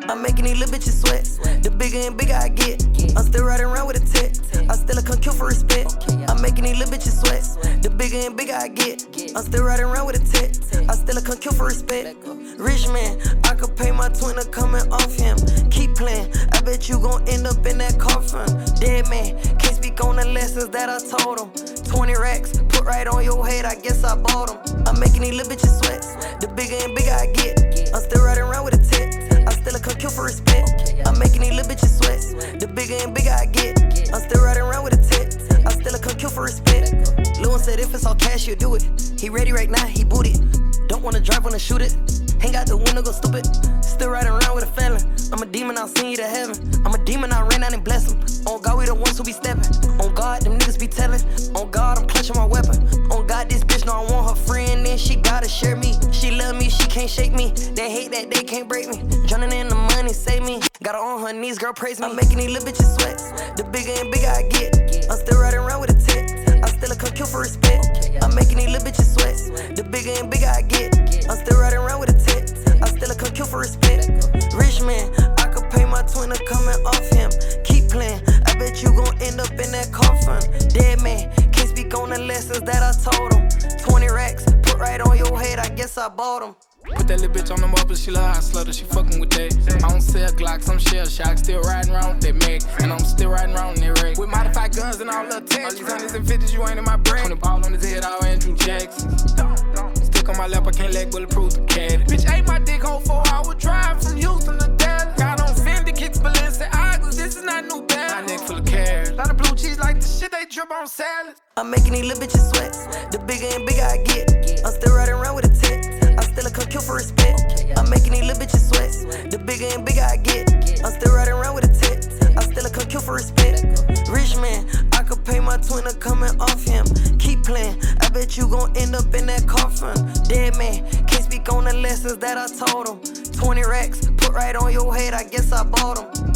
I'm making these little bitches sweat. The bigger and bigger I get, I'm still riding around with a tech. I still come kill for respect. I'm making these little bitches sweat. The bigger and bigger I get, I'm still riding around with a tech. I still come kill for respect. Rich man, I could pay my twin coming off him. Keep playing, I bet you gon' end up in that coffin. Dead man, can't speak on the lessons that I told him. 20 racks, put right on your head, I guess I bought them. I'm making these little bitches sweat. The bigger and bigger I get, I'm still riding around with a tech. I still come kill for respect. I'm making these little bitches sweat. The bigger and bigger I get, I'm still riding around with a tech. I still come kill for respect. Lil' said if it's all cash, he'll do it. He ready right now, he booted. Don't wanna drive, wanna shoot it. Hang out the window, go stupid. Still riding around with a felon. I'm a demon, I'll send you to heaven. I'm a demon, I ran out and bless him. On God, we the ones who be stepping. On God, them niggas be telling. On God, I'm clutching my weapon. On God, this bitch know I want her friend, and she gotta share me. She love me, she can't shake me. They hate that they can't break me. Drowning in the money, save me. Got her on her knees, girl, praise me. I'm making these little bitches sweat. The bigger and bigger I get, I'm still riding around with a tech. I still come kill for respect. I'm making these little bitches sweat. The bigger and bigger I get, I'm still riding around with a tech. I still come kill for respect. Rich man, I could pay my twin coming off him. Keep playing, I bet you gon' end up in that coffin. Dead man, can't speak on the lessons that I told him. 20 racks, put right on your head, I guess I bought them. Put that little bitch on the mother, she love how I slutter, she fucking with that. I don't sell Glocks, I'm shell shock, still riding around with that Mac. And I'm still riding around in that wreck. With modified guns and all the tech. All these hundreds and fifties, you ain't in my brain. 20 ball on his head, all Andrew Jackson. Stick on my lap, I can't let bulletproof the cat. Bitch ate my dick hole 4 hour drive from Houston to Dallas. Got on Fendi, kicks Balenciagas, this is not new balance. My neck full of cash, lot of blue cheese like the shit they drip on salads. I'm making these little bitches sweat. The bigger and bigger I get, I'm still riding around with a tech. I still come kill for respect. I'm making these little bitches sweat. The bigger and bigger I get, I'm still riding around with a tech. I still come kill for respect. Rich man, I could pay my twin coming off him. Keep playing, I bet you gon' end up in that coffin. Dead man, can't speak on the lessons that I told him. 20 racks, put right on your head, I guess I bought them.